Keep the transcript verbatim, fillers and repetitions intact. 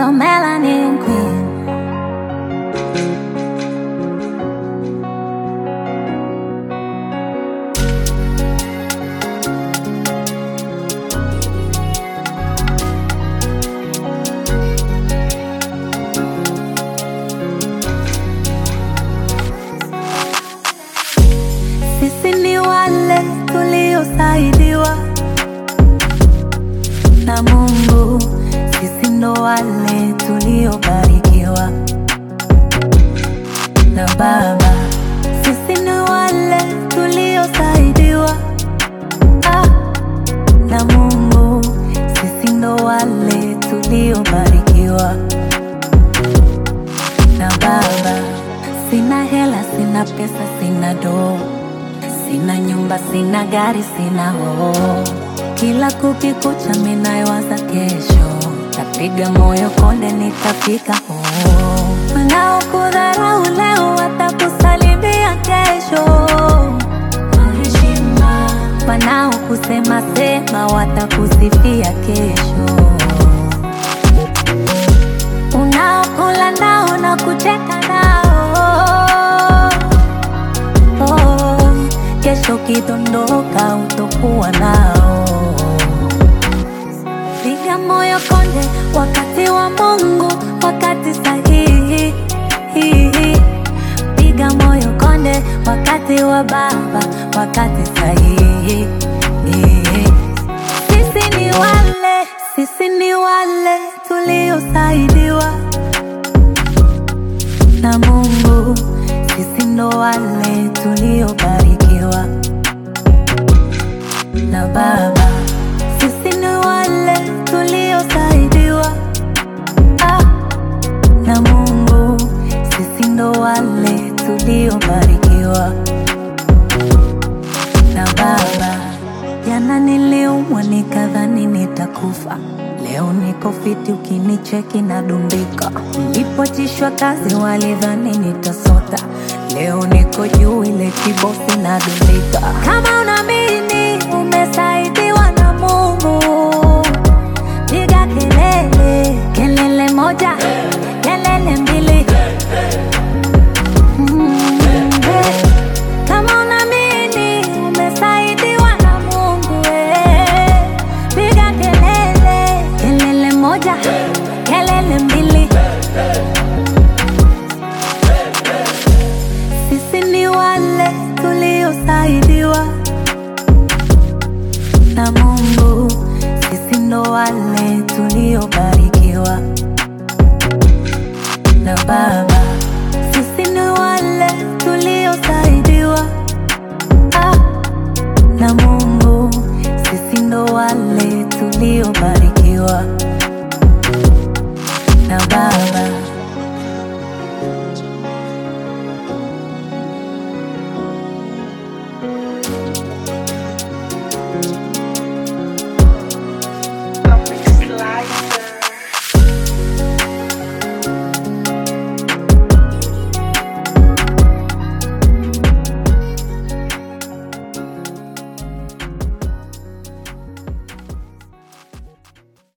the melanin queen. Sisi ni wale tuliosaidiwa na Mungu, sisi ndo wale tuliobarikiwa na Baba. Sisi ni wale tuliosaidiwa ah, na Mungu, sisi ndo wale tuliobarikiwa na Baba. Sina hela, sina pesa, sina doo, sina nyumba, sina gari, sina hoo. Kila kukikucha minayowaza kesho, tapiga moyo konde nitafika hoo. Wanaokudharau leo watakusalimia kesho kwa heshima, wanaokusema sema watakusifia kesho. Unaokula nao na kucheka nao, oh, kesho kidondoka utokuwa nao. Piga moyo konde, wakati wa Mungu, wakati sahihi. Piga moyo konde, wakati wa Baba, wakati sahihi. Sisi ni wale, sisi ni wale tuliosaidiwa na Mungu, sisi ndo wale tuliobarikiwa na Baba. Sisi ni wale tuliosaidiwa ah, na Mungu, sisi ndo wale tuliobarikiwa na Baba. Jana niliumwa nikadhani nitakufa, leo niko fiti, ukinicheki nadumbika. Nilipojishwa kazi walidhani nitasota, leo niko juu ile kibosi nadumbika. Kama unaamini umesaidiwa na Mungu, piga kelele, kelele moja, kelele mbili. Mm, hey. Kama unaamini umesaidiwa na Mungu, eh, piga kelele, kelele moja, kelele mbili. Sisi ni wale tuliosaidiwa na Mungu, sisi ndo wale tuliobarikiwa na Baba. Sisi ni wale tuliosaidiwa ah, na Mungu, sisi ndo wale tuliobarikiwa